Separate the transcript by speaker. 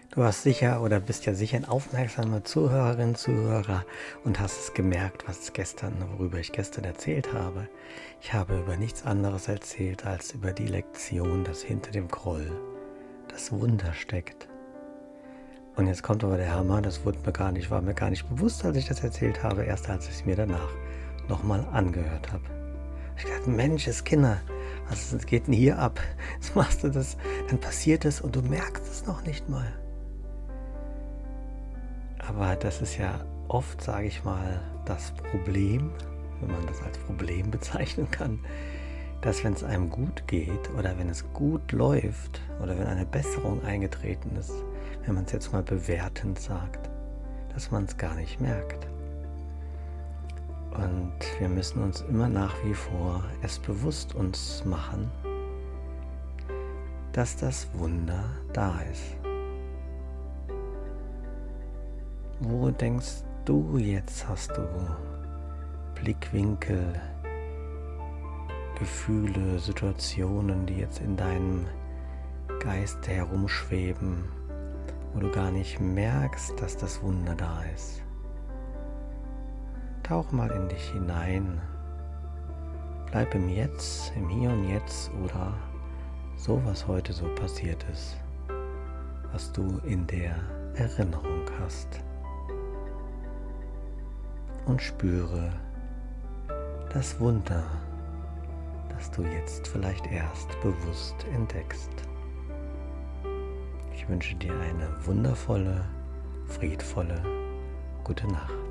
Speaker 1: Du hast sicher oder bist ja sicher ein aufmerksamer Zuhörerin, Zuhörer und hast es gemerkt, worüber ich gestern erzählt habe. Ich habe über nichts anderes erzählt als über die Lektion, dass hinter dem Groll das Wunder steckt. Und jetzt kommt aber der Hammer, war mir gar nicht bewusst, als ich das erzählt habe, erst als ich es mir danach nochmal angehört habe. Ich dachte, Mensch, Kinder, was geht denn hier ab? Jetzt machst du das, dann passiert es und du merkst es noch nicht mal. Aber das ist ja oft, sage ich mal, das Problem, wenn man das als Problem bezeichnen kann, dass wenn es einem gut geht oder wenn es gut läuft oder wenn eine Besserung eingetreten ist, wenn man es jetzt mal bewertend sagt, dass man es gar nicht merkt. Und wir müssen uns immer nach wie vor es bewusst uns machen, dass das Wunder da ist. Wo denkst du jetzt, hast du Blickwinkel, Gefühle, Situationen, die jetzt in deinem Geist herumschweben, wo du gar nicht merkst, dass das Wunder da ist? Tauch mal in dich hinein, bleib im Jetzt, im Hier und Jetzt oder so, was heute so passiert ist, was du in der Erinnerung hast. Und spüre das Wunder, das du jetzt vielleicht erst bewusst entdeckst. Ich wünsche dir eine wundervolle, friedvolle, gute Nacht.